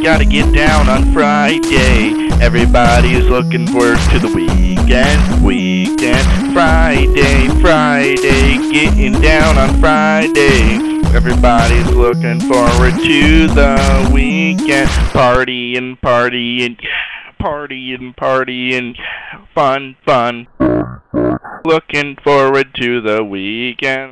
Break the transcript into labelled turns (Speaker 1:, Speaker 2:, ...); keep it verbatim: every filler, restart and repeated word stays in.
Speaker 1: gotta get down on Friday. Everybody's looking forward to the weekend, weekend, Friday, Friday, getting down on Friday. Everybody's looking forward to the weekend, partying, partying, partying, partying, fun, fun. Looking forward to the weekend.